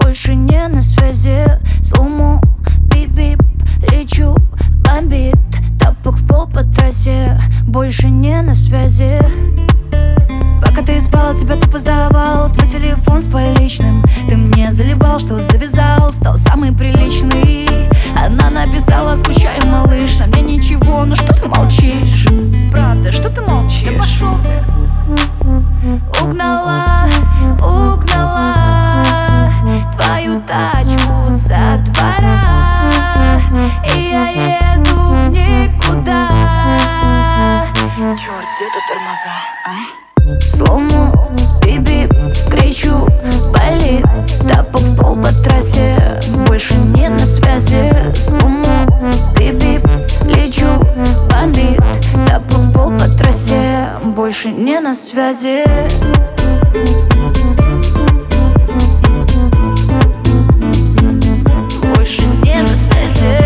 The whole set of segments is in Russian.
больше не на связи. Слоумо, бип-бип, лечу, бомбит. Тапок в пол по трассе, больше не на связи. Пока ты спал, тебя тупо сдавал твой телефон с поличным. Ты мне заливал, что завязал, стал самый приличный. Она написала: скучаю, малыш, на мне ничего, ну что ты молчишь? Правда, что ты молчишь? Да пошел ты. Угнала, угнала твою тачку со двора, и я еду в никуда. Черт, где тут тормоза, а? Слоумо, бип-бип, кричу, болит. Тапок в пол по трассе, больше не на связи. Слоумо, бип-бип, лечу, бомбит. Тапок в пол по трассе, больше не на связи. Больше не на связи.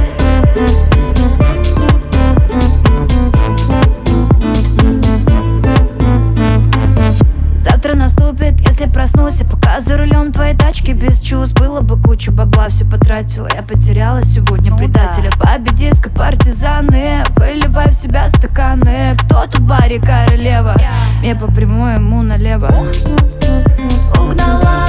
Завтра наступит, если проснусь, и пока за рулем твоей тачки без чувств. Было бы кучу бабла, все потратила, я потеряла сегодня предателя. Бабе диско, партизаны, выливай в себя стаканы. Кто тут баре королева? Я по прямой, ему налево. Угнала